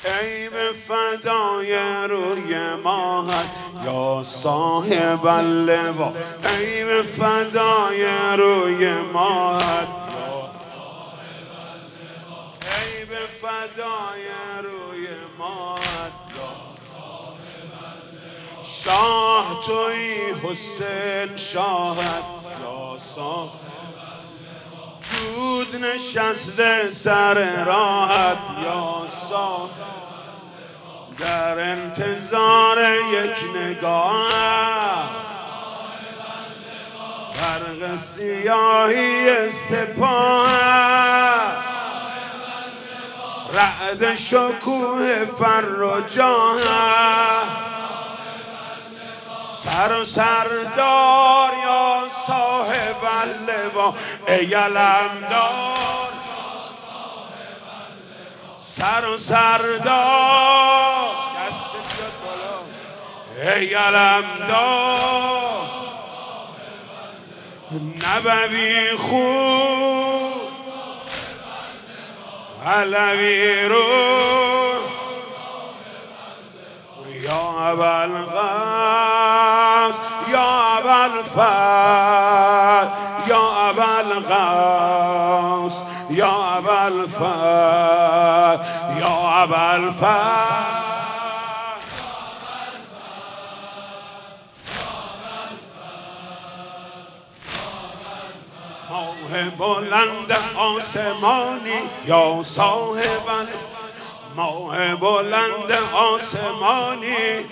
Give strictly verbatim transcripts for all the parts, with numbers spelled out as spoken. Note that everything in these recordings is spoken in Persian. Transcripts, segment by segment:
ای به فدای روی ماهت یا صاحب اللوا، ای به فدای روی ماهت یا صاحب اللوا، ای به فدای روی ماهت یا صاحب اللوا. شاه تویی حسین شاهت یا صاحب اللوا، جود نشسته سر راحت یا صاحب، در انتظار یک نگاه برق سیاهی سپاه، رعد شکوه فر و جاه، سر و سردار یا صاحب اللوا، ای علمدار سر و سردار، دست بیاد بالا ای علمدار، نبوی خود علوی رو یا ابوالقاسم یا ابوالفضل یا ابوالقاسم یا ابوالفضل یا ابوالفضل. ماه بلند آسمانی یا صاحب، ماه بلند آسمانی،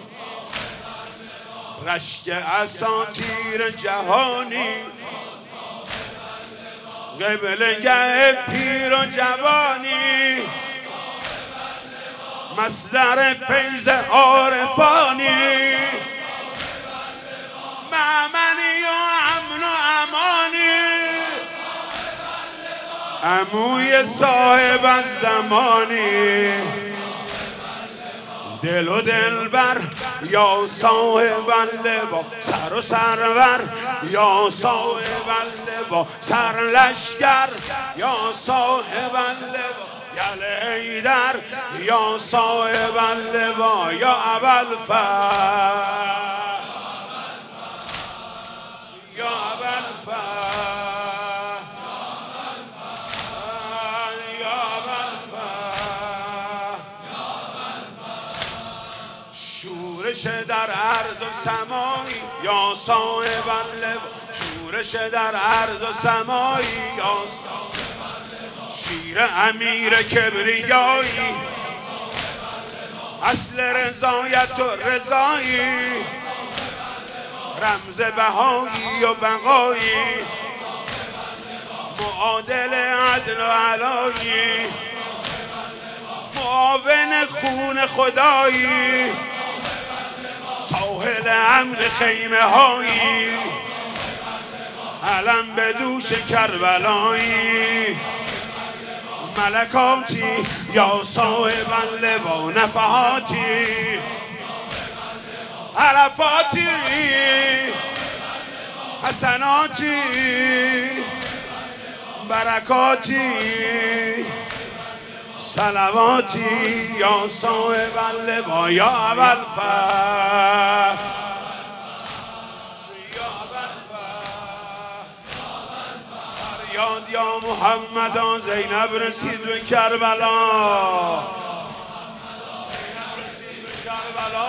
رشک اساطیر جهانی، قبلگه پیر و جوانی، مصدر فیض عارفانی، مأمنی و امن و امانی، عموی صاحب الزمانی، دل و دلبر یا صاحب اللوا، سر و سرور یا صاحب اللوا، سر لشکر یا صاحب اللوا، یل حیدر یا صاحب اللوا یا ابوالفضل یا ابوالفضل یا ابوالفضل. شورش در عرض و سمایی یا صاحب اللوا، شورش در عرض و سمایی یا صاحب اللوا، شیر امیر کبریایی، اصل رضایت و رضایی، رمز بهایی و بقایی، معادل عدل و علایی، معاون خون خدایی، ساحل امن خیمه هایی، علم به دوش کربلایی، ملکاتی یا صاحب اللوا، نفحاتی عرفاتی حسناتی برکاتی صلواتی یا صاحب اللوا یا ابوالفضل یا ابوالفضل. فریاد یا محمد، زینب رسید به کربلا، زینب رسید به کربلا،